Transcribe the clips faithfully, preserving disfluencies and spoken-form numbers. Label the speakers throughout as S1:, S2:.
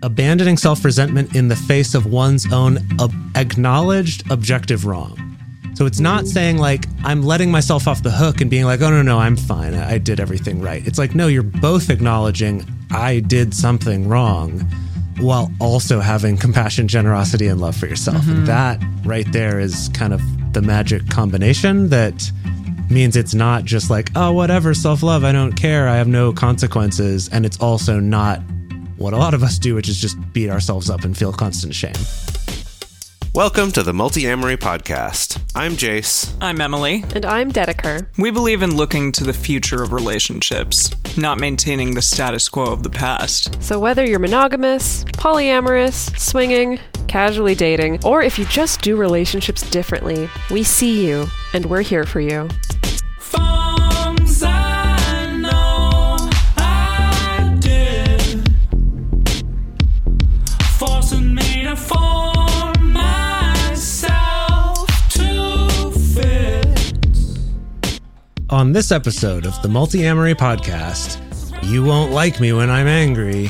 S1: abandoning self-resentment in the face of one's own ob- acknowledged objective wrong. So it's not saying like, I'm letting myself off the hook and being like, oh, no, no, I'm fine. I did everything right. It's like, no, you're both acknowledging I did something wrong while also having compassion, generosity, and love for yourself. Mm-hmm. And that right there is kind of the magic combination that means it's not just like, oh, whatever, self-love, I don't care, I have no consequences. And it's also not what a lot of us do, which is just beat ourselves up and feel constant shame.
S2: Welcome to the Multi-Amory Podcast. I'm Jace.
S3: I'm Emily.
S4: And I'm Dedeker.
S3: We believe in looking to the future of relationships, not maintaining the status quo of the past.
S4: So whether you're monogamous, polyamorous, swinging, casually dating, or if you just do relationships differently, we see you, and we're here for you.
S1: On this episode of the Multi-Amory Podcast, you won't like me when I'm angry,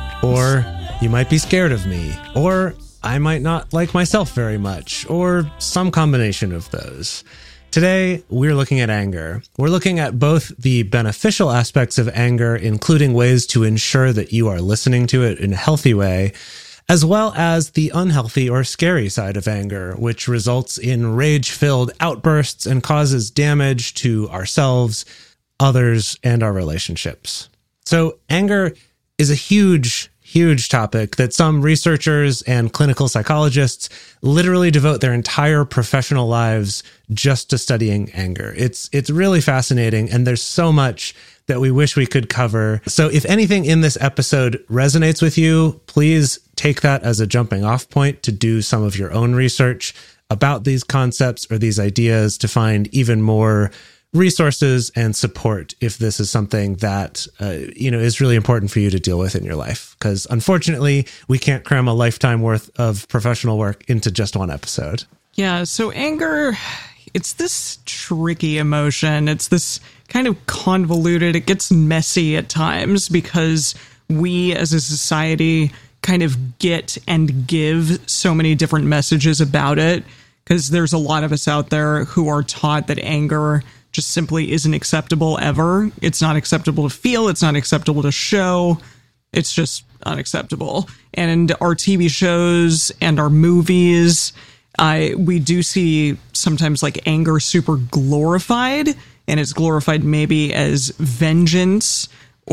S1: or you might be scared of me, or I might not like myself very much, or some combination of those. Today, we're looking at anger. We're looking at both the beneficial aspects of anger, including ways to ensure that you are listening to it in a healthy way, as well as the unhealthy or scary side of anger, which results in rage-filled outbursts and causes damage to ourselves, others, and our relationships. So anger is a huge, huge topic that some researchers and clinical psychologists literally devote their entire professional lives just to studying anger. It's it's really fascinating, and there's so much that we wish we could cover. So if anything in this episode resonates with you, please take that as a jumping off point to do some of your own research about these concepts or these ideas to find even more resources and support if this is something that uh, you know is really important for you to deal with in your life. Because unfortunately, we can't cram a lifetime worth of professional work into just one episode.
S3: Yeah, so anger, it's this tricky emotion. It's this kind of convoluted. It gets messy at times because we as a society kind of get and give so many different messages about it, because there's a lot of us out there who are taught that anger just simply isn't acceptable ever. It's not acceptable to feel. It's not acceptable to show. It's just unacceptable. And our T V shows and our movies, I we do see sometimes like anger super glorified, and it's glorified maybe as vengeance,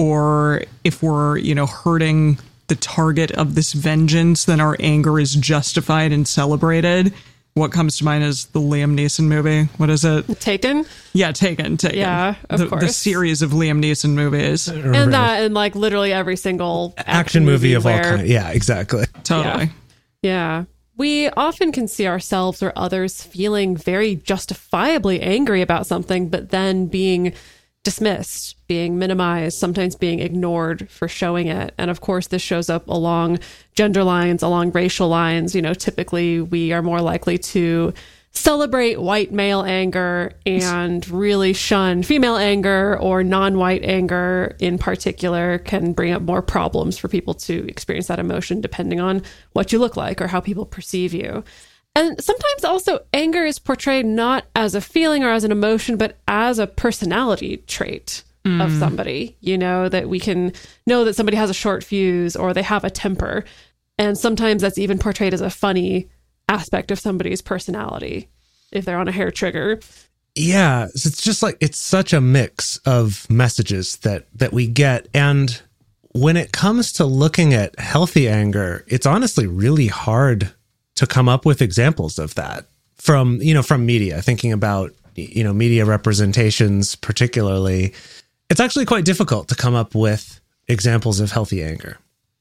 S3: or if we're, you know, hurting the target of this vengeance, then our anger is justified and celebrated. What comes to mind is the Liam Neeson movie. What is it?
S4: Taken?
S3: Yeah, Taken. Taken.
S4: Yeah, of
S3: the,
S4: course.
S3: The series of Liam Neeson movies.
S4: And that, and like literally every single action,
S1: action movie,
S4: movie
S1: of
S4: where,
S1: all kinds. Yeah, exactly.
S3: Totally.
S4: Yeah. yeah. We often can see ourselves or others feeling very justifiably angry about something, but then being dismissed, being minimized, sometimes being ignored for showing it. And of course, this shows up along gender lines, along racial lines. You know, typically we are more likely to celebrate white male anger and really shun female anger, or non-white anger in particular can bring up more problems for people to experience that emotion depending on what you look like or how people perceive you. And sometimes also anger is portrayed not as a feeling or as an emotion, but as a personality trait mm. of somebody, you know, that we can know that somebody has a short fuse or they have a temper. And sometimes that's even portrayed as a funny aspect of somebody's personality if they're on a hair trigger.
S1: Yeah, it's just like, it's such a mix of messages that that we get. And when it comes to looking at healthy anger, it's honestly really hard to come up with examples of that from, you know, from media, thinking about, you know, media representations particularly. It's actually quite difficult to come up with examples of healthy anger.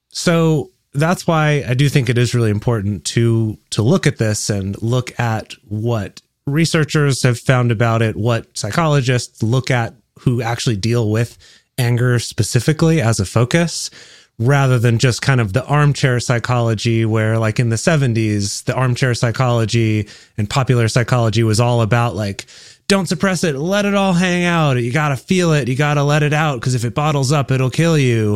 S1: So that's why I do think it is really important to to look at this and look at what researchers have found about it, what psychologists look at who actually deal with anger specifically as a focus, rather than just kind of the armchair psychology where, like in the seventies, the armchair psychology and popular psychology was all about like, don't suppress it, let it all hang out. You got to feel it. You got to let it out, because if it bottles up, it'll kill you.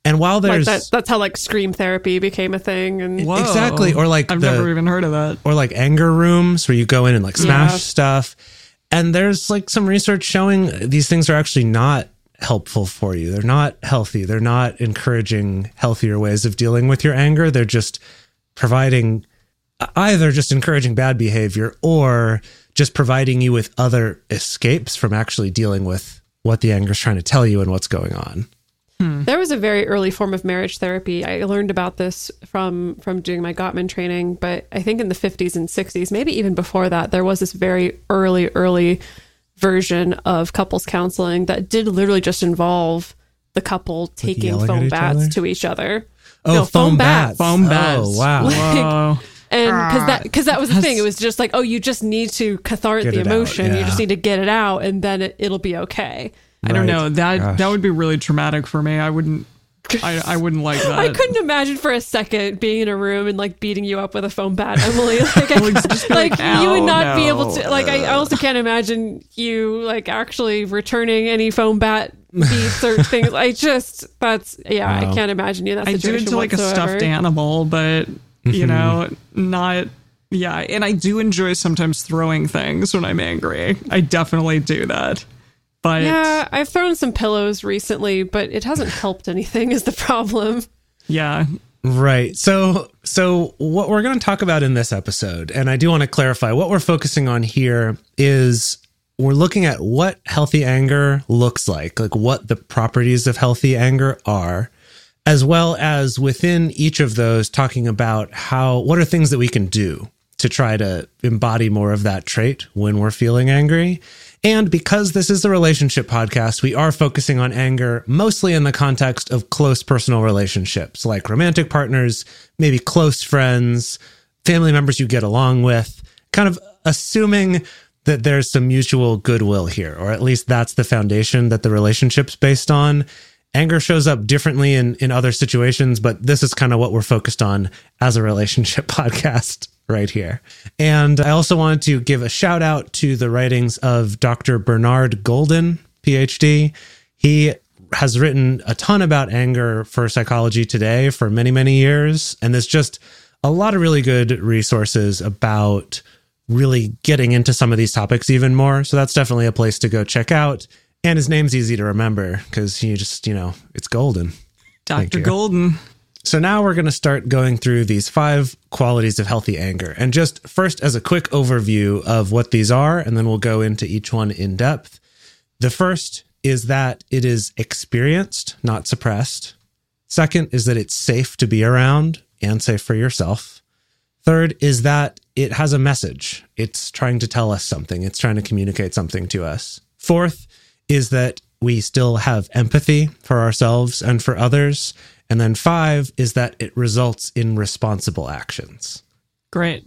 S1: And while there's
S4: like that, that's how like scream therapy became a thing. And
S3: Whoa.
S1: exactly, or like
S3: I've
S1: the,
S3: never even heard of that.
S1: or like anger rooms where you go in and like smash
S4: Yeah.
S1: stuff. And there's like some research showing these things are actually not helpful for you. They're not healthy. They're not encouraging healthier ways of dealing with your anger. They're just providing either just encouraging bad behavior or just providing you with other escapes from actually dealing with what the anger is trying to tell you and what's going on.
S4: There was a very early form of marriage therapy. I learned about this from from doing my Gottman training, but I think in the fifties and sixties, maybe even before that, there was this very early, early version of couples counseling that did literally just involve the couple taking
S1: yelling at
S4: foam
S1: each
S4: baths
S1: other?
S4: to each other.
S1: Oh,
S4: No,
S1: foam, bats.
S3: Foam bats.
S1: Oh, wow.
S3: Whoa.
S4: And because that because that was the thing, it was just like, oh, you just need to cathartic
S1: Get
S4: the
S1: it out,
S4: emotion. You
S1: yeah.
S4: just need to get it out, and then it, it'll be okay.
S3: I don't
S1: Right.
S3: know. That
S1: Gosh.
S3: that would be really traumatic for me. I wouldn't I, I wouldn't like that.
S4: I couldn't imagine for a second being in a room and like beating you up with a foam bat, Emily. Like, I,
S3: Like, just be
S4: like,
S3: like,
S4: you would
S3: "Ow,
S4: not be
S3: no."
S4: able to. Like, I also can't imagine you like actually returning any foam bat beats or things. I just that's yeah.
S1: Wow.
S4: I can't imagine you in that
S3: I do
S4: situation
S3: it to like a
S4: whatsoever.
S3: stuffed animal, but you know, not yeah. And I do enjoy sometimes throwing things when I'm angry. I definitely do that. But
S4: Yeah, I've thrown some pillows recently, but it hasn't helped anything. Is the problem?
S3: yeah,
S1: Right. So, so what we're going to talk about in this episode, and I do want to clarify what we're focusing on here is we're looking at what healthy anger looks like, like what the properties of healthy anger are, as well as within each of those talking about how, what are things that we can do to try to embody more of that trait when we're feeling angry. And because this is a relationship podcast, we are focusing on anger mostly in the context of close personal relationships, like romantic partners, maybe close friends, family members you get along with, kind of assuming that there's some mutual goodwill here, or at least that's the foundation that the relationship's based on. Anger shows up differently in, in other situations, but this is kind of what we're focused on as a relationship podcast right here. And I also wanted to give a shout out to the writings of Doctor Bernard Golden, P H D. He has written a ton about anger for Psychology Today for many, many years. And there's just a lot of really good resources about really getting into some of these topics even more. So that's definitely a place to go check out. And his name's easy to remember because you just, you know, it's golden. Thank
S3: Doctor
S1: you.
S3: Golden.
S1: So now we're going to start going through these five qualities of healthy anger. And just first as a quick overview of what these are, and then we'll go into each one in depth. The first is that it is experienced, not suppressed. Second is that it's safe to be around and safe for yourself. Third is that it has a message. It's trying to tell us something. It's trying to communicate something to us. Fourth is that we still have empathy for ourselves and for others. And then five is that it results in responsible actions.
S3: Great.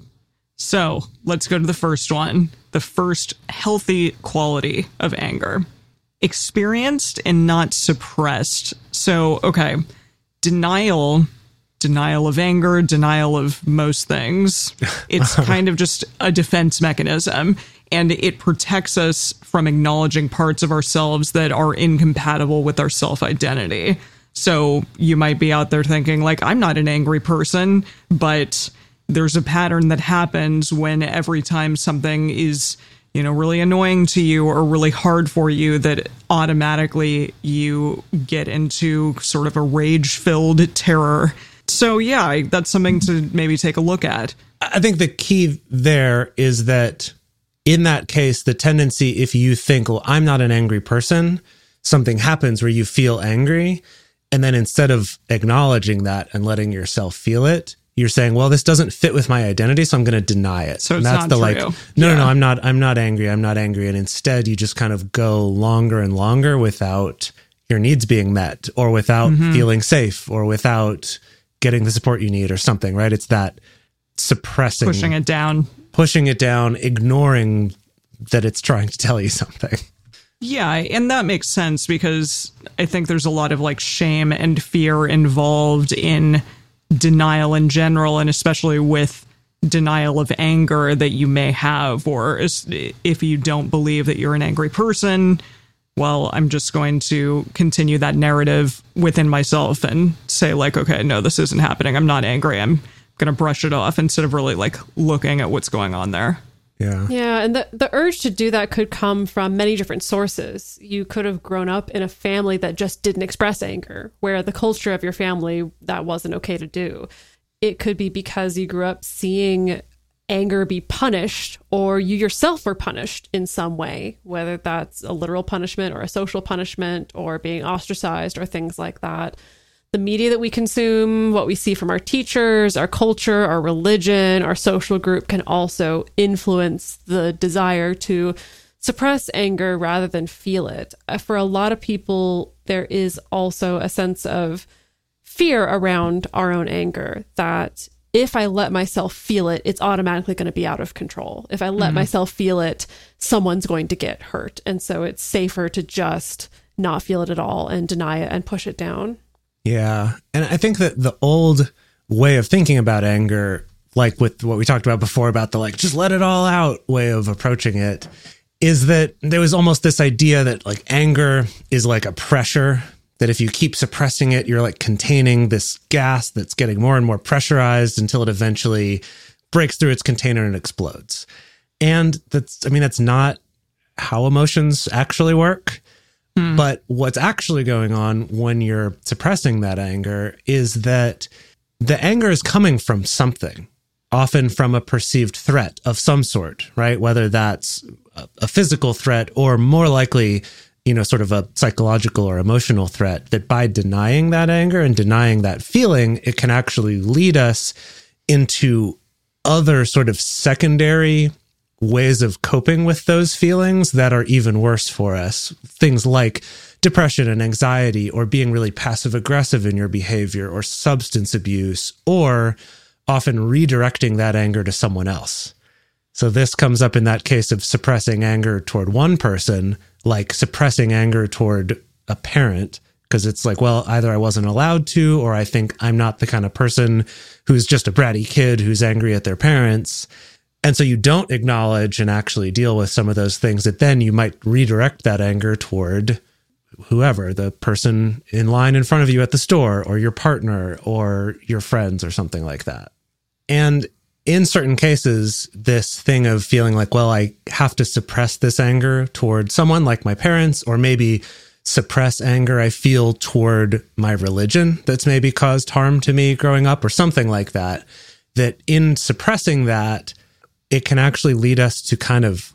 S3: So let's go to the first one. The first healthy quality of anger. Experienced and not suppressed. So, okay. Denial, denial of anger, denial of most things. It's kind of just a defense mechanism. And it protects us from acknowledging parts of ourselves that are incompatible with our self-identity. So you might be out there thinking, like, I'm not an angry person, but there's a pattern that happens when every time something is, you know, really annoying to you or really hard for you, that automatically you get into sort of a rage-filled terror. So, yeah, that's something to maybe take a look at.
S1: I think the key there is that in that case, the tendency, if you think, well, I'm not an angry person, something happens where you feel angry. And then instead of acknowledging that and letting yourself feel it, you're saying, well, this doesn't fit with my identity, so I'm going to deny it.
S3: So
S1: and
S3: it's
S1: that's
S3: not
S1: the like,
S3: true.
S1: no,
S3: Yeah.
S1: no, no, I'm not, I'm not angry. I'm not angry. And instead you just kind of go longer and longer without your needs being met or without
S3: Mm-hmm.
S1: feeling safe or without getting the support you need or something, right? It's that suppressing,
S3: Pushing it down.
S1: pushing it down, ignoring that it's trying to tell you something.
S3: Yeah, and that makes sense because I think there's a lot of like shame and fear involved in denial in general, and especially with denial of anger that you may have, or if you don't believe that you're an angry person, well, I'm just going to continue that narrative within myself and say like, okay, no, this isn't happening. I'm not angry. I'm going to brush it off instead of really like looking at what's going on there.
S1: Yeah.
S4: Yeah. And the, the urge to do that could come from many different sources. You could have grown up in a family that just didn't express anger, where the culture of your family, that wasn't okay to do. It could be because you grew up seeing anger be punished, or you yourself were punished in some way, whether that's a literal punishment or a social punishment or being ostracized or things like that. The media that we consume, what we see from our teachers, our culture, our religion, our social group can also influence the desire to suppress anger rather than feel it. For a lot of people, there is also a sense of fear around our own anger, that if I let myself feel it, it's automatically going to be out of control. If I let mm-hmm. myself feel it, someone's going to get hurt. And so it's safer to just not feel it at all and deny it and push it down.
S1: Yeah. And I think that the old way of thinking about anger, like with what we talked about before about the like, just let it all out way of approaching it, is that there was almost this idea that like anger is like a pressure, that if you keep suppressing it, you're like containing this gas that's getting more and more pressurized until it eventually breaks through its container and explodes. And that's, I mean, that's not how emotions actually work. Hmm. But what's actually going on when you're suppressing that anger is that the anger is coming from something, often from a perceived threat of some sort, right? Whether that's a physical threat or more likely, you know, sort of a psychological or emotional threat, that by denying that anger and denying that feeling, it can actually lead us into other sort of secondary ways of coping with those feelings that are even worse for us. Things like depression and anxiety, or being really passive aggressive in your behavior, or substance abuse, or often redirecting that anger to someone else. So this comes up in that case of suppressing anger toward one person, like suppressing anger toward a parent, because it's like, well, either I wasn't allowed to, or I think I'm not the kind of person who's just a bratty kid who's angry at their parents. And so you don't acknowledge and actually deal with some of those things, that then you might redirect that anger toward whoever, the person in line in front of you at the store, or your partner, or your friends, or something like that. And in certain cases, this thing of feeling like, well, I have to suppress this anger toward someone like my parents, or maybe suppress anger I feel toward my religion that's maybe caused harm to me growing up, or something like that, that in suppressing that, it can actually lead us to kind of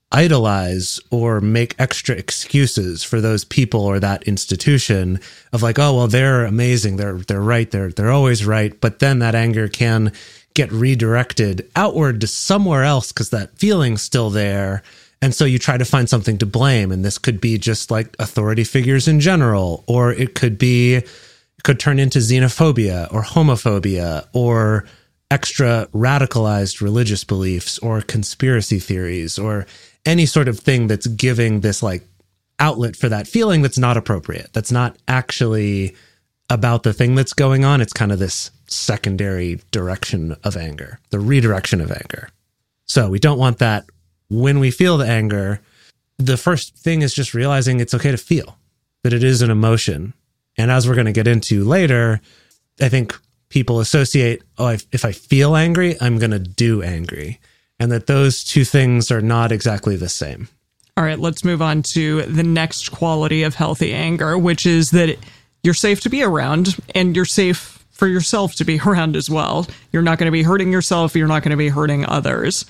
S1: idolize or make extra excuses for those people or that institution of like, oh, well, they're amazing. They're, they're right. They're, they're always right. But then that anger can get redirected outward to somewhere else because that feeling's still there. And so you try to find something to blame. And this could be just like authority figures in general, or it could be, it could turn into xenophobia or homophobia, or extra radicalized religious beliefs, or conspiracy theories, or any sort of thing that's giving this like outlet for that feeling that's not appropriate. That's not actually about the thing that's going on. It's kind of this secondary direction of anger, the redirection of anger. So we don't want that. When we feel the anger, the first thing is just realizing it's okay to feel, that it is an emotion. And as we're going to get into later, I think people associate, oh, if, if I feel angry, I'm going to do angry. And that those two things are not exactly the same.
S3: All right, let's move on to the next quality of healthy anger, which is that you're safe to be around, and you're safe for yourself to be around as well. You're not going to be hurting yourself. You're not going to be hurting others.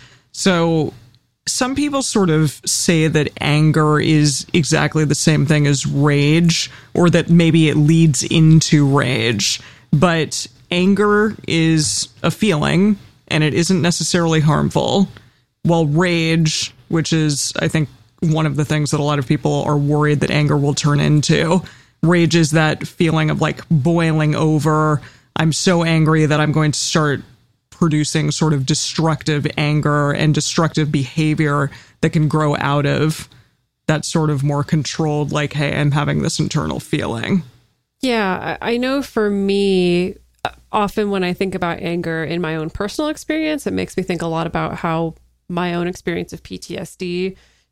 S3: So some people sort of say that anger is exactly the same thing as rage, or that maybe it leads into rage. But anger is a feeling, and it isn't necessarily harmful. While rage, which is, I think, one of the things that a lot of people are worried that anger will turn into, rage is that feeling of like boiling over. I'm so angry that I'm going to start producing sort of destructive anger and destructive behavior that can grow out of that sort of more controlled, like, hey, I'm having this internal feeling.
S4: Yeah, I know for me, often when I think about anger in my own personal experience, it makes me think a lot about how my own experience of P T S D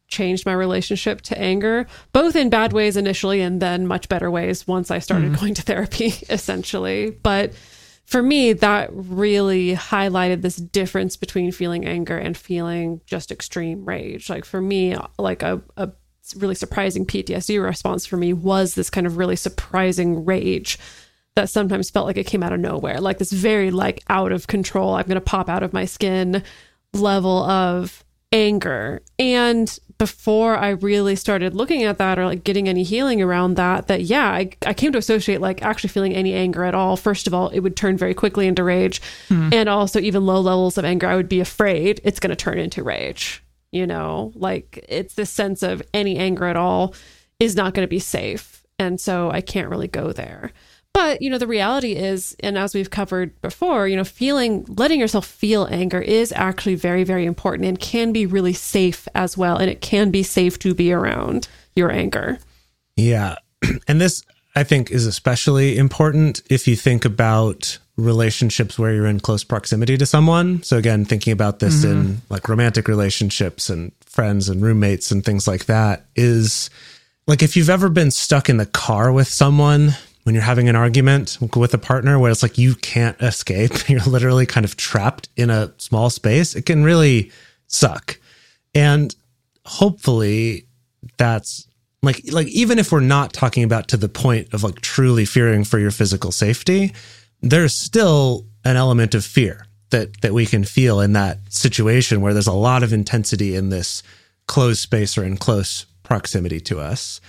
S4: changed my relationship to anger, both in bad ways initially and then much better ways once I started mm. going to therapy, essentially. But for me, that really highlighted this difference between feeling anger and feeling just extreme rage. Like for me, like a, a really surprising P T S D response for me was this kind of really surprising rage that sometimes felt like it came out of nowhere, like this very like out of control, I'm going to pop out of my skin level of anger. And before I really started looking at that or like getting any healing around that, that yeah, I, I came to associate like actually feeling any anger at all. First of all, it would turn very quickly into rage. Hmm. And also even low levels of anger, I would be afraid it's going to turn into rage. You know, like it's this sense of any anger at all is not going to be safe. And so I can't really go there. But, you know, the reality is, and as we've covered before, you know, feeling, letting yourself feel anger is actually very, very important and can be really safe as well. And it can be safe to be around your anger. Yeah.
S1: And this, I think, is especially important if you think about relationships where you're in close proximity to someone. So again, thinking about this mm-hmm. in like romantic relationships and friends and roommates and things like that is like if you've ever been stuck in the car with someone when you're having an argument with a partner where it's like you can't escape, you're literally kind of trapped in a small space, it can really suck. And hopefully that's like, like even if we're not talking about to the point of like truly fearing for your physical safety, there's still an element of fear that that we can feel in that situation where there's a lot of intensity in this closed space or in close proximity to us.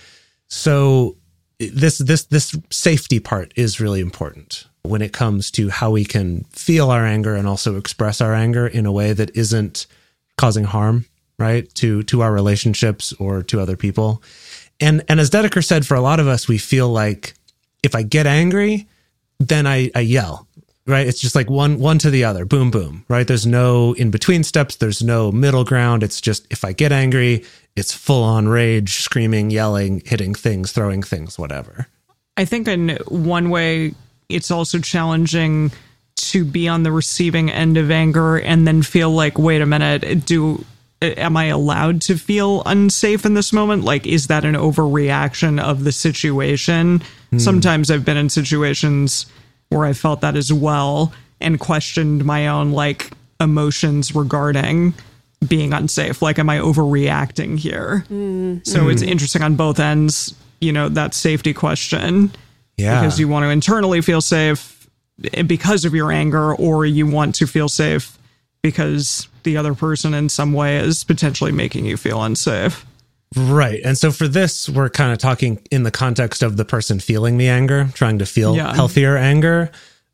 S1: So this this this safety part is really important when it comes to how we can feel our anger and also express our anger in a way that isn't causing harm, right, to to our relationships or to other people. And and as Dedeker said, for a lot of us, we feel like if I get angry, then I, I yell, right? It's just like one one to the other, boom, boom, right? There's no in-between steps. There's no middle ground. It's just if I get angry, it's full-on rage, screaming, yelling, hitting things, throwing things, whatever.
S3: I think in one way, it's also challenging to be on the receiving end of anger and then feel like, wait a minute, do am I allowed to feel unsafe in this moment? Like, is that an overreaction of the situation? Mm. Sometimes I've been in situations where I felt that as well and questioned my own, like, emotions regarding being unsafe. Like, am I overreacting here? Mm. So mm. it's interesting on both ends, you know, that safety question.
S1: Yeah.
S3: Because you want to internally feel safe because of your anger, or you want to feel safe because the other person in some way is potentially making you feel unsafe.
S1: Right. And so for this, we're kind of talking in the context of the person feeling the anger, trying to feel yeah. healthier anger,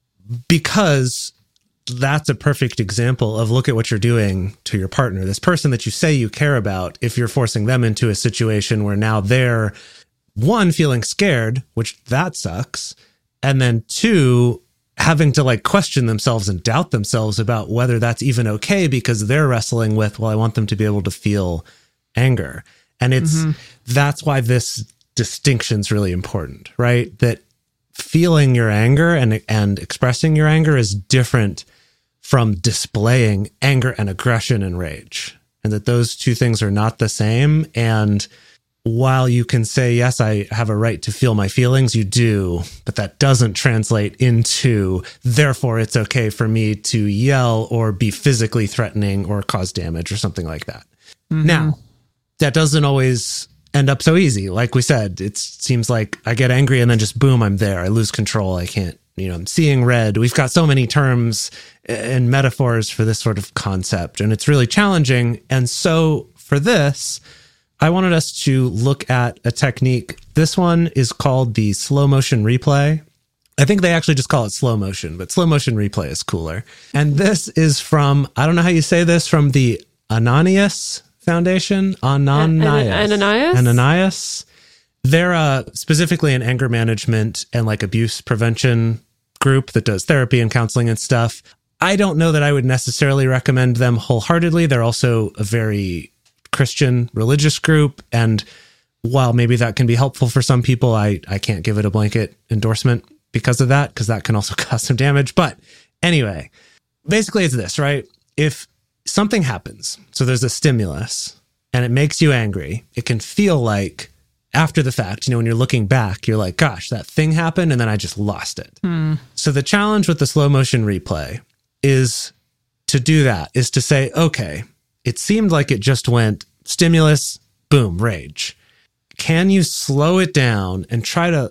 S1: because that's a perfect example of look at what you're doing to your partner. This person that you say you care about, if you're forcing them into a situation where now they're, one, feeling scared, which that sucks, and then two, having to like question themselves and doubt themselves about whether that's even okay because they're wrestling with, well, I want them to be able to feel anger. And it's, mm-hmm. that's why this distinction's really important, right? That feeling your anger and, and expressing your anger is different from displaying anger and aggression and rage, and that those two things are not the same. And while you can say, yes, I have a right to feel my feelings, you do, but that doesn't translate into, therefore it's okay for me to yell or be physically threatening or cause damage or something like that. Mm-hmm. Now, that doesn't always end up so easy. Like we said, it seems like I get angry and then just boom, I'm there. I lose control. I can't, you know, I'm seeing red. We've got so many terms and metaphors for this sort of concept, and it's really challenging. And so for this, I wanted us to look at a technique. This one is called the slow motion replay. I think they actually just call it slow motion, but slow motion replay is cooler. And this is from, I don't know how you say this, from the Ananias Foundation. Ananias.
S4: Ananias?
S1: Ananias. They're uh, specifically an anger management and like abuse prevention group that does therapy and counseling and stuff. I don't know that I would necessarily recommend them wholeheartedly. They're also a very Christian religious group, and while maybe that can be helpful for some people, I, I can't give it a blanket endorsement because of that, because that can also cause some damage. But anyway, basically it's this, right? If something happens, so there's a stimulus, and it makes you angry, it can feel like after the fact, you know, when you're looking back, you're like, gosh, that thing happened and then I just lost it.
S3: Hmm.
S1: So the challenge with the slow motion replay is to do that, is to say, okay, it seemed like it just went stimulus, boom, rage. Can you slow it down and try to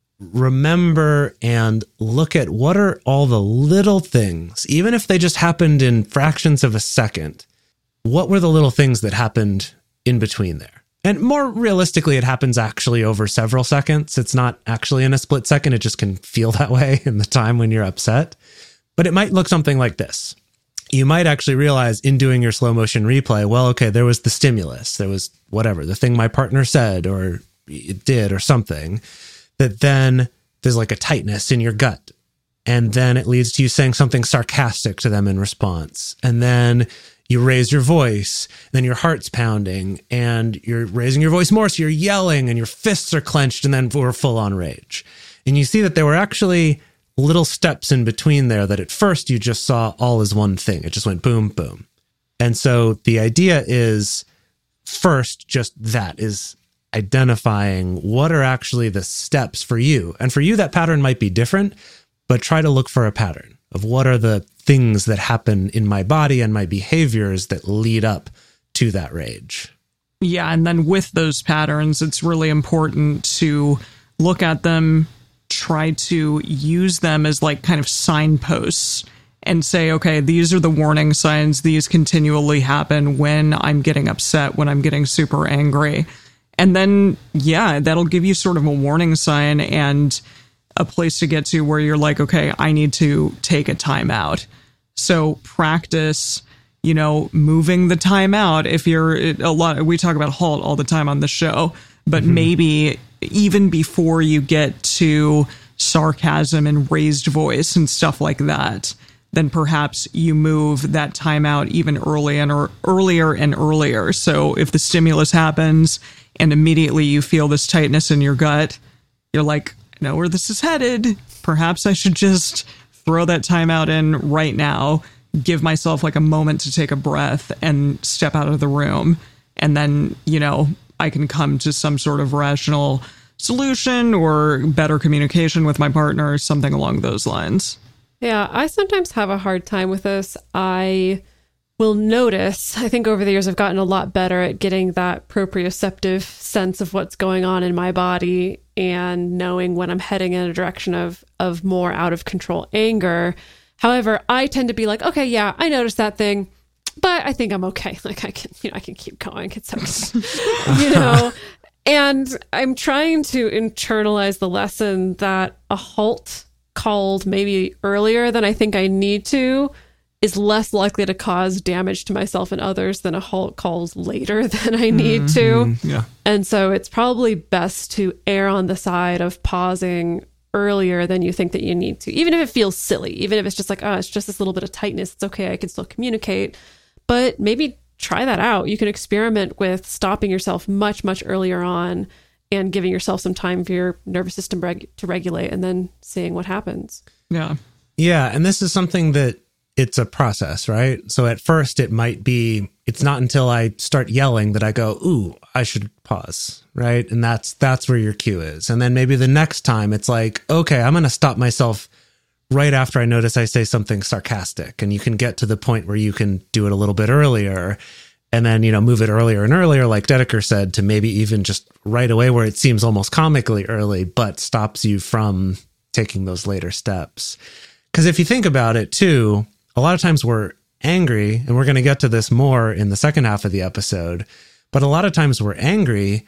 S1: remember and look at what are all the little things, even if they just happened in fractions of a second, what were the little things that happened in between there? And more realistically, it happens actually over several seconds. It's not actually in a split second. It just can feel that way in the time when you're upset. But it might look something like this. You might actually realize in doing your slow motion replay, well, okay, there was the stimulus. There was whatever, the thing my partner said or it did or something, that then there's like a tightness in your gut. And then it leads to you saying something sarcastic to them in response. And then you raise your voice, then your heart's pounding and you're raising your voice more. So you're yelling and your fists are clenched and then we're full on rage. And you see that there were actually little steps in between there that at first you just saw all as one thing. It just went boom, boom. And so the idea is first, just that is identifying what are actually the steps for you. And for you, that pattern might be different, but try to look for a pattern of what are the things that happen in my body and my behaviors that lead up to that rage.
S3: Yeah, and then with those patterns, it's really important to look at them, try to use them as like kind of signposts and say, okay, these are the warning signs. These continually happen when I'm getting upset, when I'm getting super angry. And then, yeah, that'll give you sort of a warning sign and a place to get to where you're like, okay, I need to take a time out. So practice, you know, moving the time out. If you're a lot, we talk about halt all the time on the show, but mm-hmm. maybe even before you get to sarcasm and raised voice and stuff like that, then perhaps you move that time out even early and or earlier and earlier. So if the stimulus happens and immediately you feel this tightness in your gut, you're like, I know where this is headed. Perhaps I should just throw that time out in right now, give myself like a moment to take a breath and step out of the room. And then, you know, I can come to some sort of rational solution or better communication with my partner or something along those lines.
S4: Yeah, I sometimes have a hard time with this. I will notice, I think over the years I've gotten a lot better at getting that proprioceptive sense of what's going on in my body and knowing when I'm heading in a direction of of more out of control anger. However, I tend to be like, okay, yeah, I noticed that thing, but I think I'm okay. Like I can, you know, I can keep going. It's okay. you know, and I'm trying to internalize the lesson that a halt called maybe earlier than I think I need to is less likely to cause damage to myself and others than a halt calls later than I need
S3: mm-hmm.
S4: to.
S3: Yeah.
S4: And so it's probably best to err on the side of pausing earlier than you think that you need to, even if it feels silly, even if it's just like, oh, it's just this little bit of tightness. It's okay. I can still communicate, but maybe try that out. You can experiment with stopping yourself much, much earlier on and giving yourself some time for your nervous system reg- to regulate and then seeing what happens.
S3: Yeah.
S1: Yeah. And this is something that it's a process, right? So at first it might be, it's not until I start yelling that I go, ooh, I should pause, right? And that's that's where your cue is. And then maybe the next time it's like, okay, I'm going to stop myself right after I notice I say something sarcastic. And you can get to the point where you can do it a little bit earlier and then, you know, move it earlier and earlier, like Dedeker said, to maybe even just right away where it seems almost comically early, but stops you from taking those later steps. Because if you think about it too, a lot of times we're angry, and we're going to get to this more in the second half of the episode, but a lot of times we're angry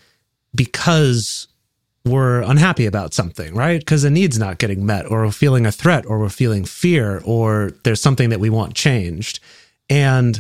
S1: because we're unhappy about something, right? Because a need's not getting met, or we're feeling a threat, or we're feeling fear, or there's something that we want changed. And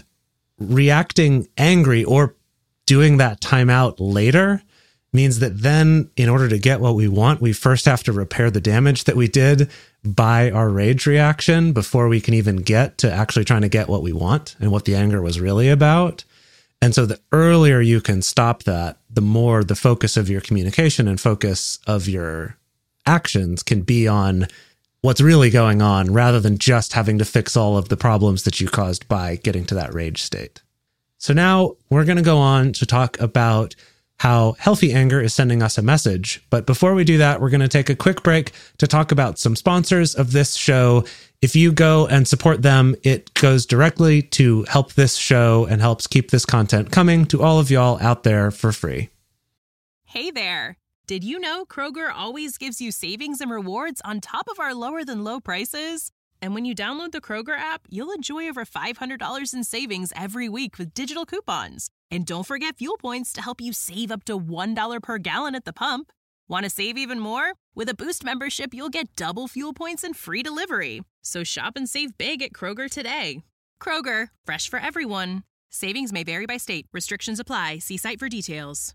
S1: reacting angry or doing that timeout later means that then in order to get what we want, we first have to repair the damage that we did by our rage reaction before we can even get to actually trying to get what we want and what the anger was really about. And so the earlier you can stop that, the more the focus of your communication and focus of your actions can be on what's really going on rather than just having to fix all of the problems that you caused by getting to that rage state. So now we're going to go on to talk about how healthy anger is sending us a message. But before we do that, we're going to take a quick break to talk about some sponsors of this show. If you go and support them, it goes directly to help this show and helps keep this content coming to all of y'all out there for free.
S5: Hey there. Did you know Kroger always gives you savings and rewards on top of our lower than low prices? And when you download the Kroger app, you'll enjoy over five hundred dollars in savings every week with digital coupons. And don't forget fuel points to help you save up to one dollar per gallon at the pump. Want to save even more? With a Boost membership, you'll get double fuel points and free delivery. So shop and save big at Kroger today. Kroger, fresh for everyone. Savings may vary by state. Restrictions apply. See site for details.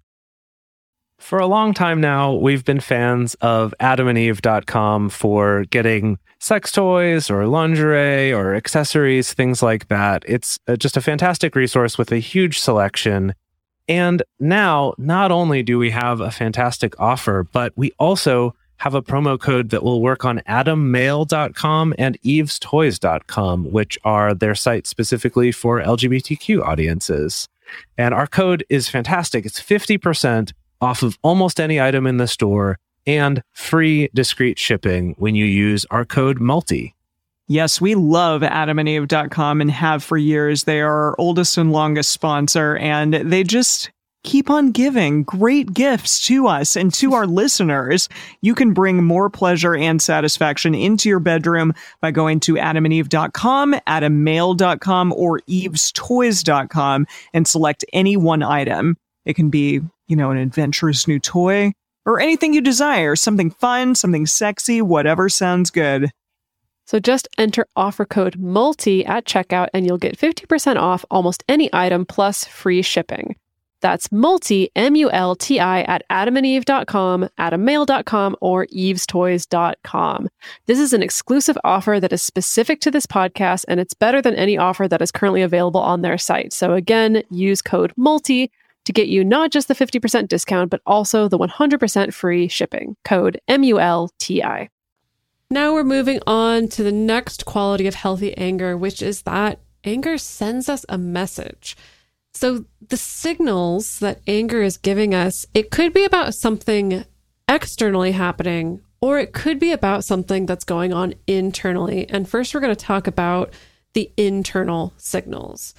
S2: For a long time now, we've been fans of adam and eve dot com for getting sex toys or lingerie or accessories, things like that. It's just a fantastic resource with a huge selection. And now, not only do we have a fantastic offer, but we also have a promo code that will work on adam mail dot com and eves toys dot com, which are their sites specifically for L G B T Q audiences. And our code is fantastic. It's fifty percent off of almost any item in the store and free discreet shipping when you use our code MULTI.
S3: Yes, we love adam and eve dot com and have for years. They are our oldest and longest sponsor, and they just keep on giving great gifts to us and to our listeners. You can bring more pleasure and satisfaction into your bedroom by going to adam and eve dot com, adam mail dot com, or eves toys dot com and select any one item. It can be, you know, an adventurous new toy or anything you desire, something fun, something sexy, whatever sounds good.
S4: So just enter offer code MULTI at checkout and you'll get fifty percent off almost any item plus free shipping. That's MULTI, M U L T I, at adam and eve dot com, adam mail dot com, or eves toys dot com. This is an exclusive offer that is specific to this podcast, and it's better than any offer that is currently available on their site. So again, use code MULTI to get you not just the fifty percent discount, but also the one hundred percent free shipping. Code M U L T I. Now we're moving on to the next quality of healthy anger, which is that anger sends us a message. So the signals that anger is giving us, it could be about something externally happening, or it could be about something that's going on internally. And first, we're going to talk about the internal signals.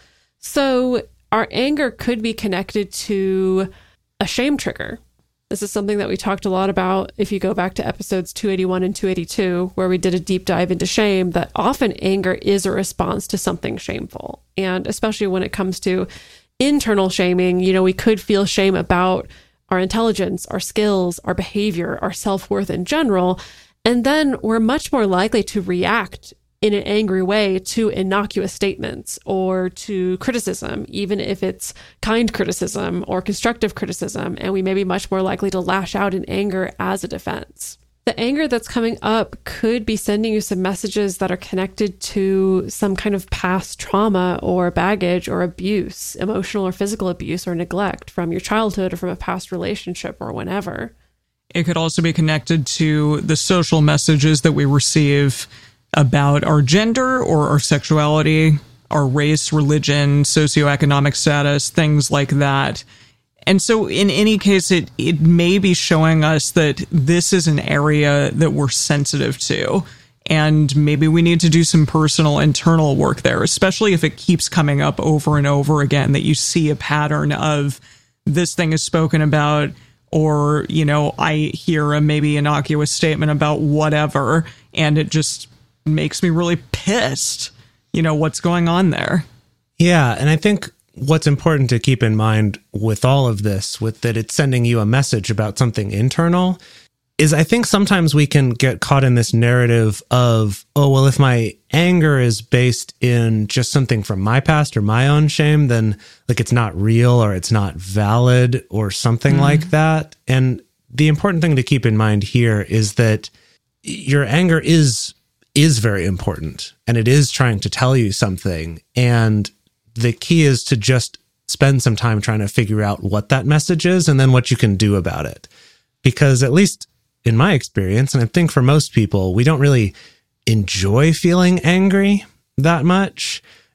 S4: So our anger could be connected to a shame trigger. This is something that we talked a lot about if you go back to episodes two eighty-one and two eighty-two, where we did a deep dive into shame, that often anger is a response to something shameful. And especially when it comes to internal shaming, you know, we could feel shame about our intelligence, our skills, our behavior, our self-worth in general. And then we're much more likely to react in an angry way to innocuous statements or to criticism, even if it's kind criticism or constructive criticism, and we may be much more likely to lash out in anger as a defense. The anger that's coming up could be sending you some messages that are connected to some kind of past trauma or baggage or abuse, emotional or physical abuse or neglect from your childhood or from a past relationship or whenever.
S3: It could also be connected to the social messages that we receive about our gender or our sexuality, our race, religion, socioeconomic status, things like that. And so in any case, it, it may be showing us that this is an area that we're sensitive to. And maybe we need to do some personal internal work there, especially if it keeps coming up over and over again, that you see a pattern of this thing is spoken about, or, you know, I hear a maybe innocuous statement about whatever, and it just makes me really pissed. You know, what's going on there?
S1: Yeah, and I think what's important to keep in mind with all of this, with that it's sending you a message about something internal, is I think sometimes we can get caught in this narrative of, oh, well, if my anger is based in just something from my past or my own shame, then like it's not real or it's not valid or something mm. like that. And the important thing to keep in mind here is that your anger is is very important, and it is trying to tell you something. And the key is to just spend some time trying to figure out what that message is and then what you can do about it. Because at least in my experience, and I think for most people, we don't really enjoy feeling angry that much.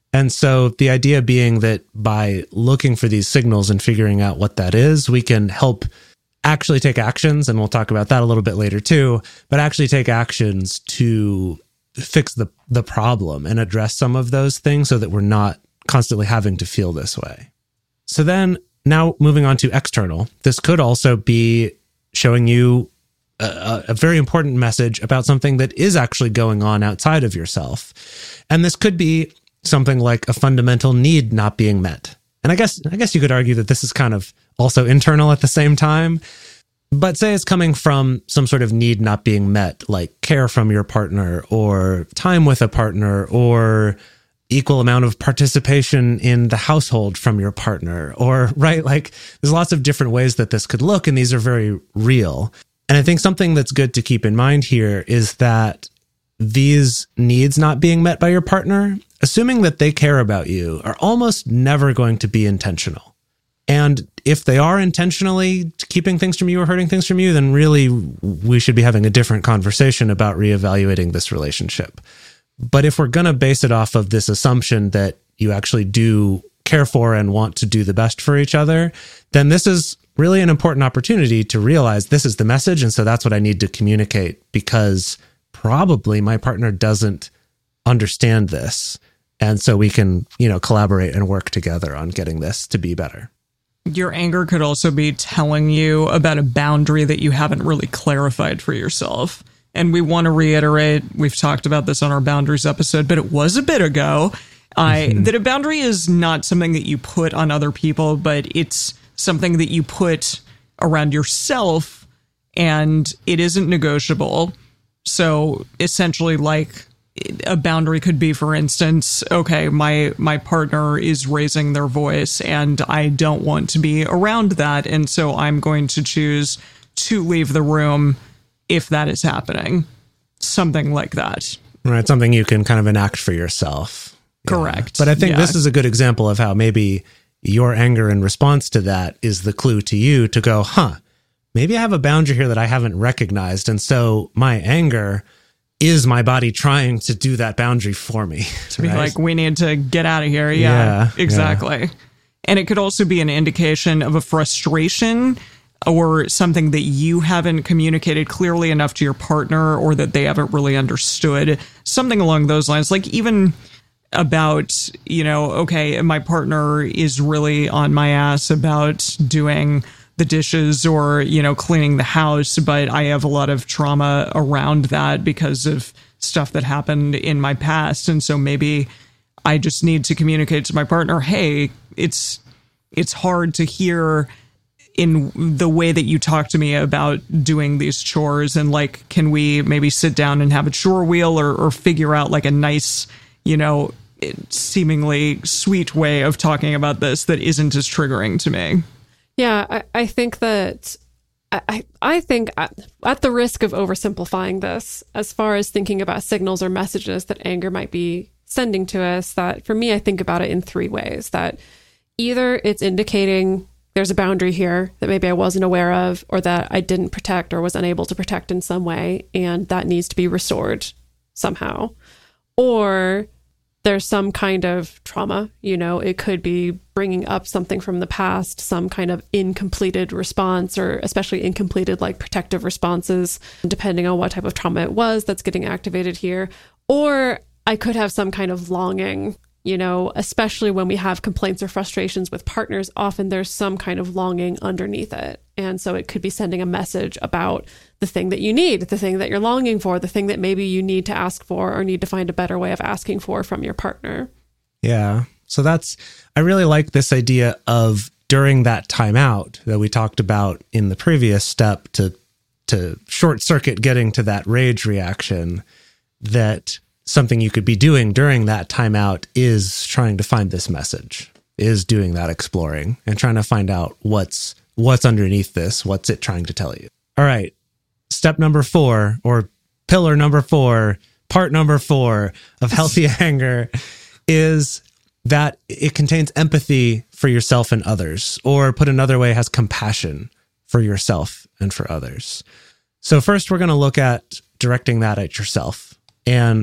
S1: And so the idea being that by looking for these signals and figuring out what that is, we can help actually take actions, and we'll talk about that a little bit later too, but actually take actions to fix the, the problem and address some of those things so that we're not constantly having to feel this way. So then now moving on to external, this could also be showing you a, a very important message about something that is actually going on outside of yourself. And this could be something like a fundamental need not being met. And I guess I guess you could argue that this is kind of also internal at the same time. But say it's coming from some sort of need not being met, like care from your partner or time with a partner or equal amount of participation in the household from your partner, or right, like there's lots of different ways that this could look, and these are very real. And I think something that's good to keep in mind here is that these needs not being met by your partner, assuming that they care about you, are almost never going to be intentional. And if they are intentionally keeping things from you or hurting things from you, then really we should be having a different conversation about reevaluating this relationship. But if we're going to base it off of this assumption that you actually do care for and want to do the best for each other, then this is really an important opportunity to realize this is the message. And so that's what I need to communicate, because probably my partner doesn't understand this. And so we can, you know, collaborate and work together on getting this to be better.
S3: Your anger could also be telling you about a boundary that you haven't really clarified for yourself. And we want to reiterate, we've talked about this on our boundaries episode, but it was a bit ago, I, mm-hmm. that a boundary is not something that you put on other people, but it's something that you put around yourself, and it isn't negotiable. So essentially, like, a boundary could be, for instance, okay, my my partner is raising their voice and I don't want to be around that, and so I'm going to choose to leave the room if that is happening. Something like that.
S1: Right, something you can kind of enact for yourself.
S3: Correct.
S1: Yeah. But I think
S3: yeah.
S1: this is a good example of how maybe your anger in response to that is the clue to you to go, huh, maybe I have a boundary here that I haven't recognized, and so my anger is my body trying to do that boundary for me.
S3: To be right? like, we need to get out of here. Yeah,
S1: yeah
S3: exactly. Yeah. And it could also be an indication of a frustration or something that you haven't communicated clearly enough to your partner, or that they haven't really understood. Something along those lines. Like even about, you know, okay, my partner is really on my ass about doing the dishes or, you know, cleaning the house, but I have a lot of trauma around that because of stuff that happened in my past. And so maybe I just need to communicate to my partner, hey, it's it's hard to hear in the way that you talk to me about doing these chores, and like, can we maybe sit down and have a chore wheel, or, or figure out like a nice, you know, seemingly sweet way of talking about this that isn't as triggering to me.
S4: Yeah, I, I think that I, I think at, at the risk of oversimplifying this, as far as thinking about signals or messages that anger might be sending to us, that for me, I think about it in three ways. That either it's indicating there's a boundary here that maybe I wasn't aware of, or that I didn't protect or was unable to protect in some way, and that needs to be restored somehow. Or there's some kind of trauma, you know, it could be bringing up something from the past, some kind of incompleted response, or especially incompleted like protective responses, depending on what type of trauma it was that's getting activated here. Or I could have some kind of longing, you know, especially when we have complaints or frustrations with partners, often there's some kind of longing underneath it. And so it could be sending a message about the thing that you need, the thing that you're longing for, the thing that maybe you need to ask for or need to find a better way of asking for from your partner.
S1: Yeah. So that's, I really like this idea of during that timeout that we talked about in the previous step to, to short circuit getting to that rage reaction, that something you could be doing during that timeout is trying to find this message, is doing that exploring and trying to find out what's what's underneath this, what's it trying to tell you. All right. Step number four, or pillar number four, part number four of healthy anger is that it contains empathy for yourself and others, or put another way, has compassion for yourself and for others. So first, we're going to look at directing that at yourself. And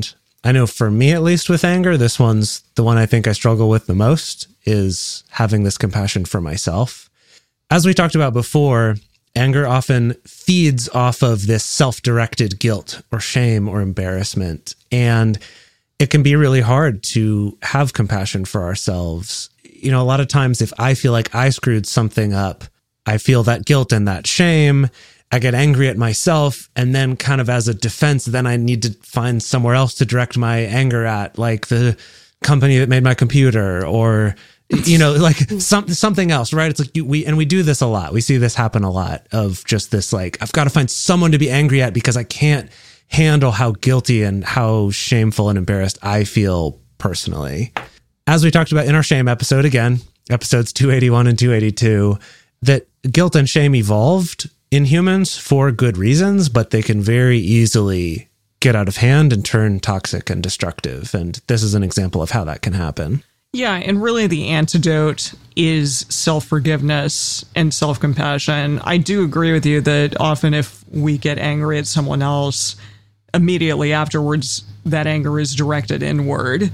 S1: I know for me, at least with anger, this one's the one I think I struggle with the most, is having this compassion for myself. As we talked about before, anger often feeds off of this self-directed guilt or shame or embarrassment. And it can be really hard to have compassion for ourselves. You know, a lot of times if I feel like I screwed something up, I feel that guilt and that shame. I get angry at myself, and then kind of as a defense, then I need to find somewhere else to direct my anger at, like the company that made my computer, or, you know, like some, something else, right? It's like you, we, and we do this a lot. We see this happen a lot, of just this, like, I've got to find someone to be angry at because I can't handle how guilty and how shameful and embarrassed I feel personally. As we talked about in our shame episode, again, episodes two eighty-one and two eighty-two, that guilt and shame evolved in humans for good reasons, but they can very easily get out of hand and turn toxic and destructive. And this is an example of how that can happen.
S3: Yeah, and really the antidote is self-forgiveness and self-compassion. I do agree with you that often if we get angry at someone else, immediately afterwards, that anger is directed inward.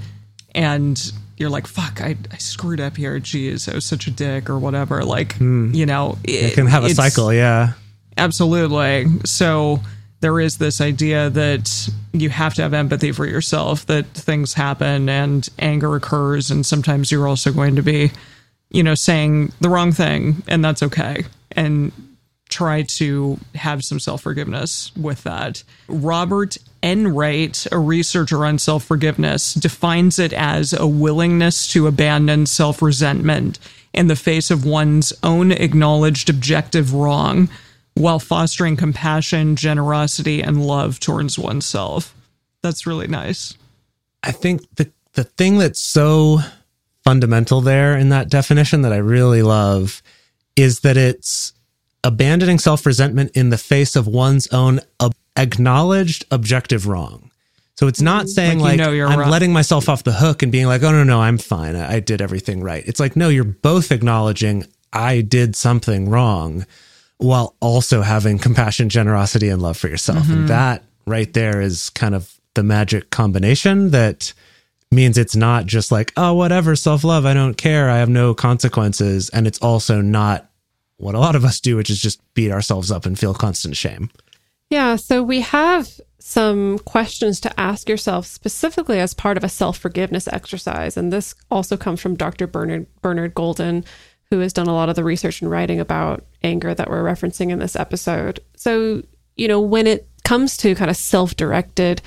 S3: And you're like, fuck, I, I screwed up here. Jeez, I was such a dick or whatever. Like, mm. you know. It,
S1: it can have a cycle, yeah.
S3: Absolutely. So there is this idea that you have to have empathy for yourself, that things happen and anger occurs, and sometimes you're also going to be, you know, saying the wrong thing, and that's okay. And try to have some self-forgiveness with that. Robert Enright, a researcher on self-forgiveness, defines it as a willingness to abandon self-resentment in the face of one's own acknowledged objective wrong, while fostering compassion, generosity, and love towards oneself. That's really nice.
S1: I think the the thing that's so fundamental there in that definition that I really love is that it's abandoning self-resentment in the face of one's own ob- acknowledged objective wrong. So it's not saying like, like you know I'm wrong. Letting myself off the hook and being like, oh, no, no, I'm fine. I, I did everything right. It's like, no, you're both acknowledging I did something wrong, while also having compassion, generosity, and love for yourself. Mm-hmm. And that right there is kind of the magic combination that means it's not just like, oh, whatever, self-love, I don't care, I have no consequences. And it's also not what a lot of us do, which is just beat ourselves up and feel constant shame.
S4: Yeah, so we have some questions to ask yourself specifically as part of a self-forgiveness exercise. And this also comes from Doctor Bernard, Bernard Golden, who has done a lot of the research and writing about anger that we're referencing in this episode. So, you know, when it comes to kind of self-directed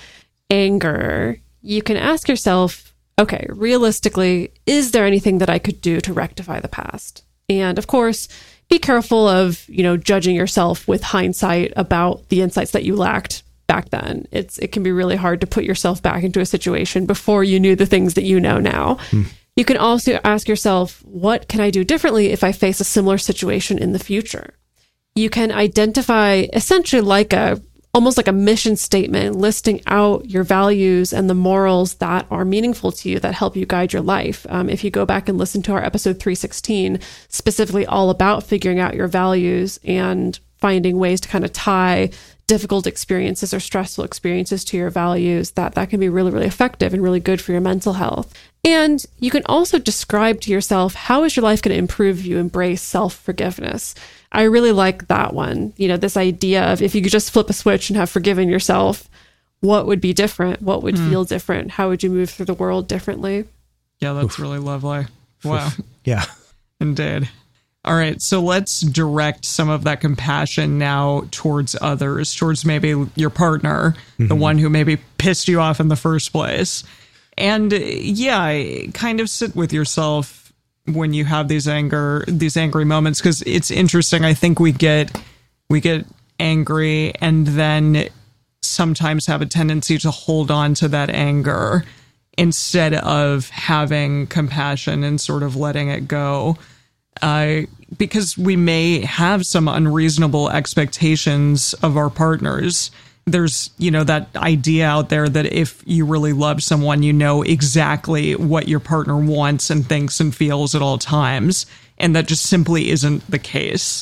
S4: anger, you can ask yourself, okay, realistically, is there anything that I could do to rectify the past? And of course, be careful of, you know, judging yourself with hindsight about the insights that you lacked back then. It's it can be really hard to put yourself back into a situation before you knew the things that you know now. Hmm. You can also ask yourself, what can I do differently if I face a similar situation in the future? You can identify essentially like a, almost like a mission statement, listing out your values and the morals that are meaningful to you that help you guide your life. Um, if you go back and listen to our episode three sixteen, specifically all about figuring out your values and finding ways to kind of tie difficult experiences or stressful experiences to your values, that that can be really, really effective and really good for your mental health. And you can also describe to yourself, how is your life going to improve if you embrace self-forgiveness? I really like that one. You know, this idea of if you could just flip a switch and have forgiven yourself, what would be different? What would mm. feel different? How would you move through the world differently?
S3: Yeah, that's Oof. really lovely. Wow.
S1: Yeah.
S3: Indeed. All right, so let's direct some of that compassion now towards others, towards maybe your partner, mm-hmm. the one who maybe pissed you off in the first place. And yeah, kind of sit with yourself when you have these anger, these angry moments, because it's interesting. I think we get we get angry and then sometimes have a tendency to hold on to that anger instead of having compassion and sort of letting it go. Uh, because we may have some unreasonable expectations of our partners. There's, you know, that idea out there that if you really love someone, you know exactly what your partner wants and thinks and feels at all times. And that just simply isn't the case.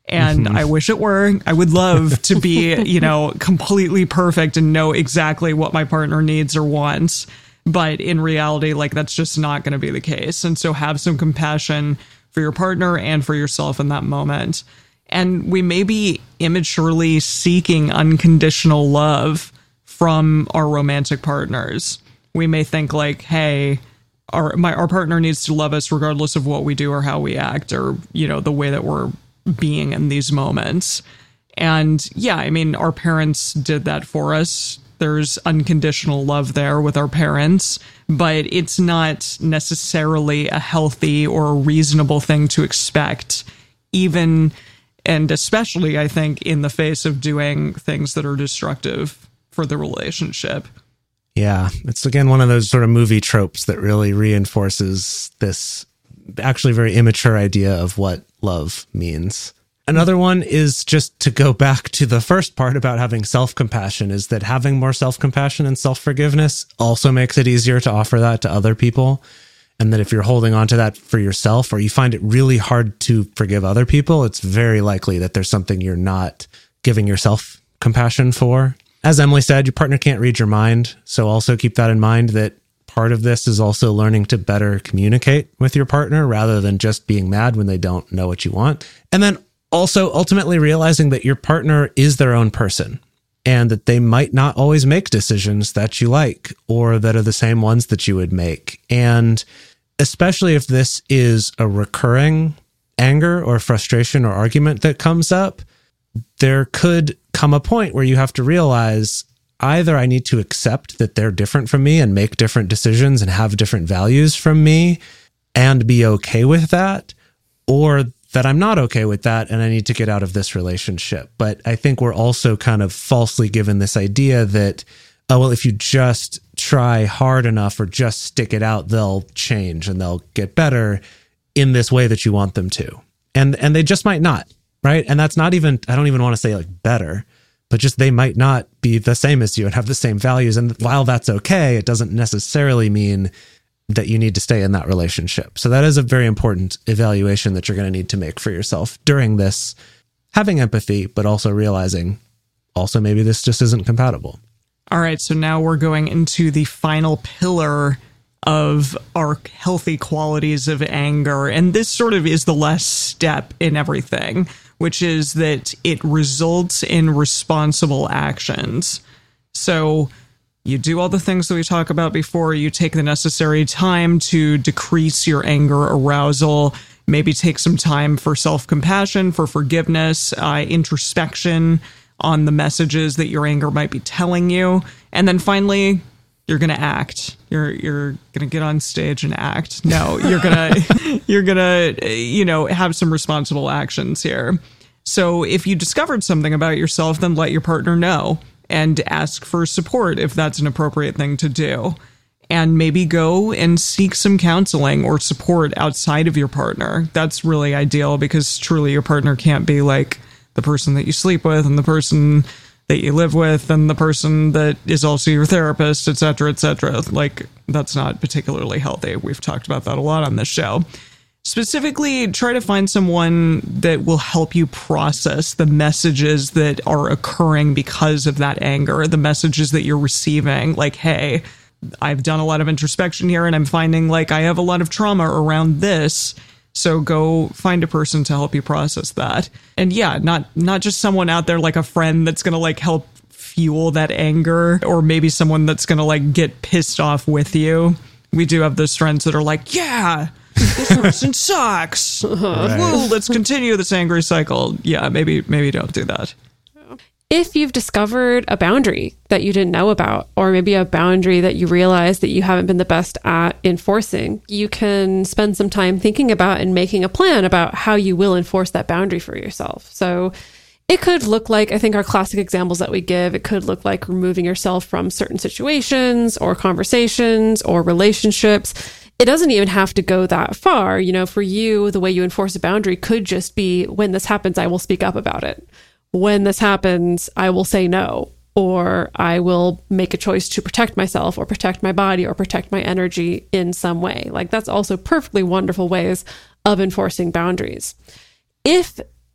S3: And
S1: Mm-hmm.
S3: I wish it were. I would love to be, you know, completely perfect and know exactly what my partner needs or wants. But in reality, like, that's just not going to be the case. And so have some compassion for your partner and for yourself in that moment. And we may be immaturely seeking unconditional love from our romantic partners. We may think like, hey, our my our partner needs to love us regardless of what we do or how we act or, you know, the way that we're being in these moments. And yeah, I mean, our parents did that for us. There's unconditional love there with our parents, but it's not necessarily a healthy or a reasonable thing to expect, even and especially, I think, in the face of doing things that are destructive for the relationship.
S1: Yeah, it's again one of those sort of movie tropes that really reinforces this actually very immature idea of what love means. Another one is just to go back to the first part about having self-compassion, is that having more self-compassion and self-forgiveness also makes it easier to offer that to other people. And that if you're holding on to that for yourself, or you find it really hard to forgive other people, it's very likely that there's something you're not giving yourself compassion for. As Emily said, your partner can't read your mind. So also keep that in mind, that part of this is also learning to better communicate with your partner rather than just being mad when they don't know what you want. And then also ultimately realizing that your partner is their own person and that they might not always make decisions that you like or that are the same ones that you would make. And especially if this is a recurring anger or frustration or argument that comes up, there could come a point where you have to realize either I need to accept that they're different from me and make different decisions and have different values from me and be okay with that, or that I'm not okay with that and I need to get out of this relationship. But I think we're also kind of falsely given this idea that, oh, well, if you just try hard enough or just stick it out, they'll change and they'll get better in this way that you want them to. And and they just might not, right? And that's not even, I don't even want to say like better, but just they might not be the same as you and have the same values. And while that's okay, it doesn't necessarily mean that you need to stay in that relationship. So that is a very important evaluation that you're going to need to make for yourself during this, having empathy, but also realizing also maybe this just isn't compatible.
S3: All right, so now we're going into the final pillar of our healthy qualities of anger. And this sort of is the last step in everything, which is that it results in responsible actions. So you do all the things that we talked about before. You take the necessary time to decrease your anger arousal, maybe take some time for self-compassion, for forgiveness, uh, introspection on the messages that your anger might be telling you. And then finally, you're going to act. You're you're going to get on stage and act. No, you're going to you're going to you know, have some responsible actions here. So if you discovered something about yourself, then let your partner know and ask for support if that's an appropriate thing to do. And maybe go and seek some counseling or support outside of your partner. That's really ideal, because truly your partner can't be like the person that you sleep with and the person that you live with and the person that is also your therapist, et cetera, et cetera. Like, that's not particularly healthy. We've talked about that a lot on this show. Specifically, try to find someone that will help you process the messages that are occurring because of that anger, the messages that you're receiving. Like, hey, I've done a lot of introspection here and I'm finding like I have a lot of trauma around this. So go find a person to help you process that. And yeah, not not just someone out there like a friend that's going to like help fuel that anger, or maybe someone that's going to like get pissed off with you. We do have those friends that are like, yeah, this person sucks.
S1: Right.
S3: Woo, let's continue this angry cycle. Yeah, maybe maybe don't do that.
S4: If you've discovered a boundary that you didn't know about, or maybe a boundary that you realize that you haven't been the best at enforcing, you can spend some time thinking about and making a plan about how you will enforce that boundary for yourself. So it could look like, I think our classic examples that we give, it could look like removing yourself from certain situations or conversations or relationships. It doesn't even have to go that far. You know, for you, the way you enforce a boundary could just be, when this happens, I will speak up about it. When this happens, I will say no, or I will make a choice to protect myself or protect my body or protect my energy in some way. Like, that's also perfectly wonderful ways of enforcing boundaries. If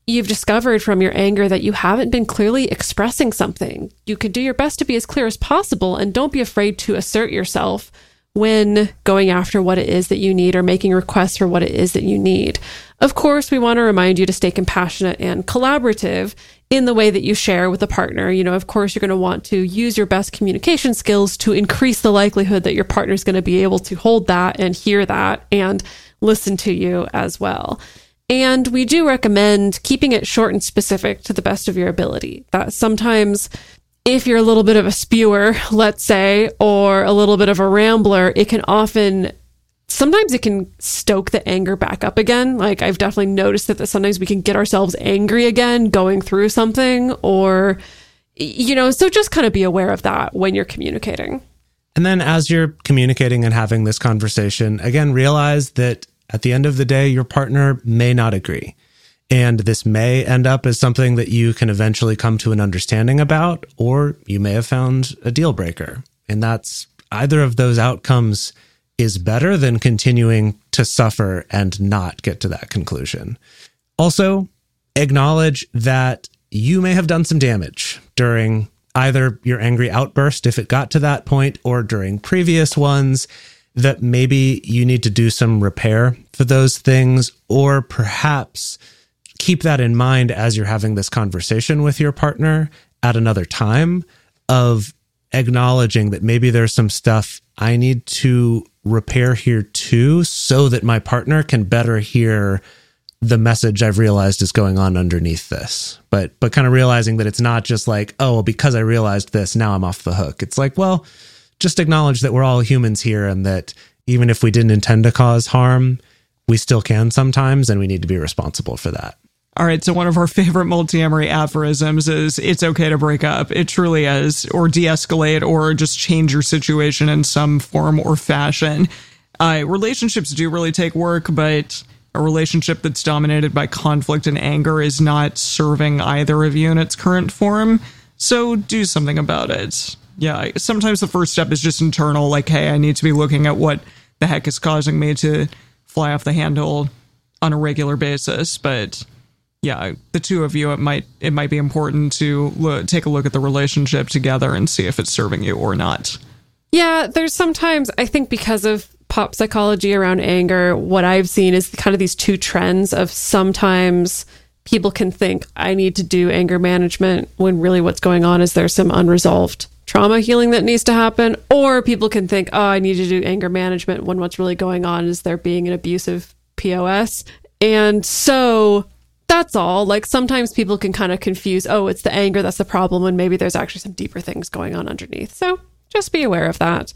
S4: you've discovered from your anger that you haven't been clearly expressing something, you can do your best to be as clear as possible, and don't be afraid to assert yourself when going after what it is that you need or making requests for what it is that you need. Of course, we want to remind you to stay compassionate and collaborative in the way that you share with a partner. You know, of course, you're going to want to use your best communication skills to increase the likelihood that your partner is going to be able to hold that and hear that and listen to you as well. And we do recommend keeping it short and specific to the best of your ability. That sometimes if you're a little bit of a spewer, let's say, or a little bit of a rambler, it can often, sometimes it can stoke the anger back up again. Like I've definitely noticed that, that sometimes we can get ourselves angry again going through something, or, you know, so just kind of be aware of that when you're communicating.
S1: And then as you're communicating and having this conversation, again, realize that at the end of the day, your partner may not agree. And this may end up as something that you can eventually come to an understanding about, or you may have found a deal breaker. And that's either of those outcomes is better than continuing to suffer and not get to that conclusion. Also, acknowledge that you may have done some damage during either your angry outburst, if it got to that point, or during previous ones, that maybe you need to do some repair for those things, or perhaps keep that in mind as you're having this conversation with your partner at another time, of acknowledging that maybe there's some stuff I need to repair here too, so that my partner can better hear the message I've realized is going on underneath this. But but kind of realizing that it's not just like, oh, well, because I realized this, now I'm off the hook. It's like, well, just acknowledge that we're all humans here, and that even if we didn't intend to cause harm, we still can sometimes, and we need to be responsible for that.
S3: All right, so one of our favorite multi-amory aphorisms is, it's okay to break up. It truly is, or de-escalate, or just change your situation in some form or fashion. Uh, relationships do really take work, but a relationship that's dominated by conflict and anger is not serving either of you in its current form, so do something about it. Yeah, sometimes the first step is just internal, like, hey, I need to be looking at what the heck is causing me to fly off the handle on a regular basis. But yeah, the two of you, it might it might be important to lo- take a look at the relationship together and see if it's serving you or not.
S4: Yeah, there's sometimes, I think because of pop psychology around anger, what I've seen is kind of these two trends of sometimes people can think, I need to do anger management, when really what's going on is there's some unresolved trauma healing that needs to happen. Or people can think, oh, I need to do anger management, when what's really going on is there being an abusive P O S. And so that's all. Like sometimes people can kind of confuse, oh, it's the anger that's the problem, when maybe there's actually some deeper things going on underneath. So just be aware of that.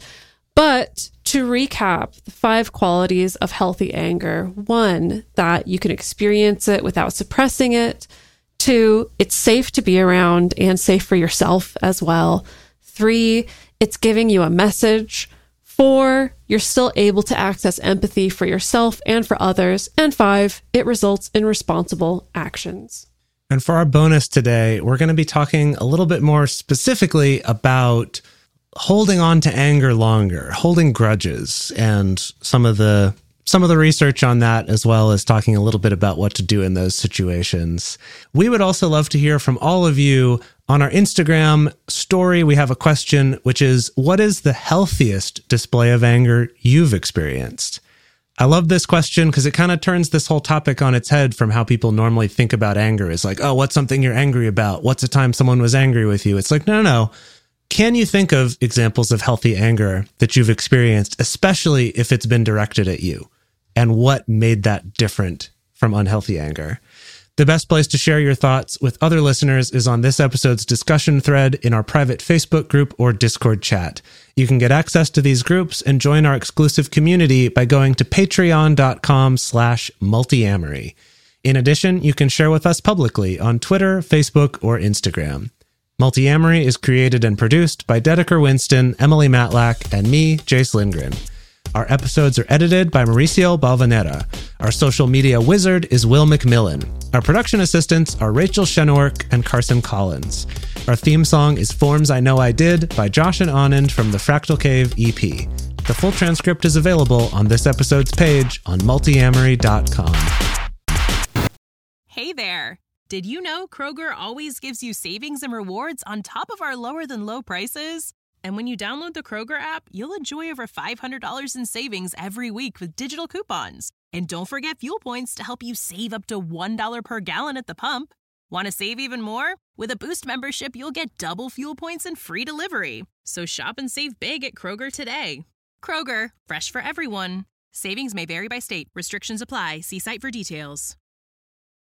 S4: But to recap, the five qualities of healthy anger: one, that you can experience it without suppressing it. Two, it's safe to be around and safe for yourself as well. Three, it's giving you a message. Four, you're still able to access empathy for yourself and for others. And five, it results in responsible actions.
S1: And for our bonus today, we're going to be talking a little bit more specifically about holding on to anger longer, holding grudges, and some of the some of the research on that, as well as talking a little bit about what to do in those situations. We would also love to hear from all of you. On our Instagram story, we have a question, which is, what is the healthiest display of anger you've experienced? I love this question because it kind of turns this whole topic on its head from how people normally think about anger. It's like, oh, what's something you're angry about? What's a time someone was angry with you? It's like, no, no, no. Can you think of examples of healthy anger that you've experienced, especially if it's been directed at you? And what made that different from unhealthy anger? The best place to share your thoughts with other listeners is on this episode's discussion thread in our private Facebook group or Discord chat. You can get access to these groups and join our exclusive community by going to patreon.com slash multiamory. In addition, you can share with us publicly on Twitter, Facebook, or Instagram. Multiamory is created and produced by Dedeker Winston, Emily Matlack, and me, Jace Lindgren. Our episodes are edited by Mauricio Balvanera. Our social media wizard is Will McMillan. Our production assistants are Rachel Shenwork and Carson Collins. Our theme song is Forms I Know I Did by Josh and Anand from the Fractal Cave E P. The full transcript is available on this episode's page on multiamory dot com.
S5: Hey there. Did you know Kroger always gives you savings and rewards on top of our lower than low prices? And when you download the Kroger app, you'll enjoy over five hundred dollars in savings every week with digital coupons. And don't forget fuel points to help you save up to one dollar per gallon at the pump. Want to save even more? With a Boost membership, you'll get double fuel points and free delivery. So shop and save big at Kroger today. Kroger, fresh for everyone. Savings may vary by state. Restrictions apply. See site for details.